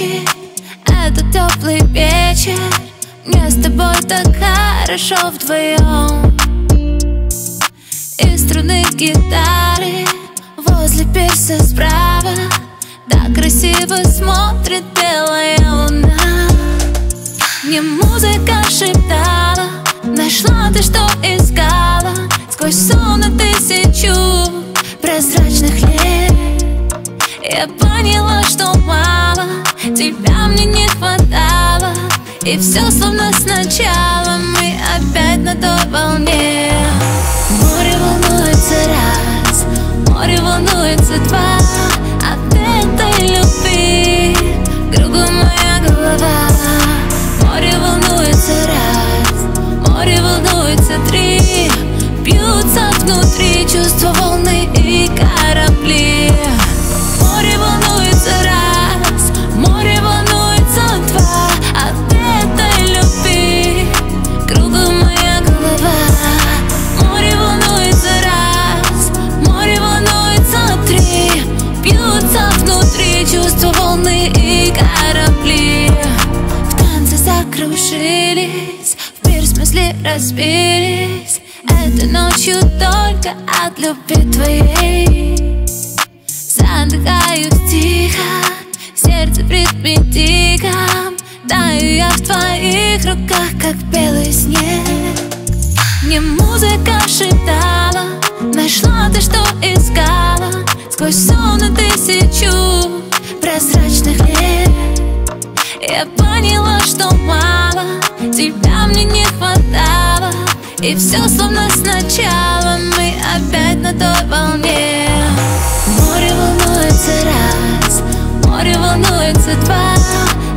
плечи. Это теплый вечер, мне с тобой так хорошо вдвоем. И струны гитары возле пирса справа так красиво смотрит белая луна. Мне музыка шептала: нашла ты, что искала, сквозь сон на тысячу прозрачных лет. Я поняла, что мало, тебя мне не хватало, и все словно сначала, мы опять на той волне. Море волнуется раз, море волнуется два, от этой любви кругом моя голова. Море волнуется раз, море волнуется три, бьются внутри чувства волны и корабли. Море волнуется раз, море волнуется два, от этой любви кругом моя голова. Море волнуется раз, море волнуется три, бьются внутри чувства волны и корабли. В танце закружились, в мир в смысле разбились. Этой ночью только от любви твоей задыхаюсь тихо, сердце в ритме диком. Таю я в твоих руках, как белый снег. Мне музыка шептала: нашла ты, что искала, сквозь сон на тысячу прозрачных лет. Я поняла, что мало, тебя мне не хватало, и все словно сначала, мы опять на той волне. Море волнуется раз, море волнуется два,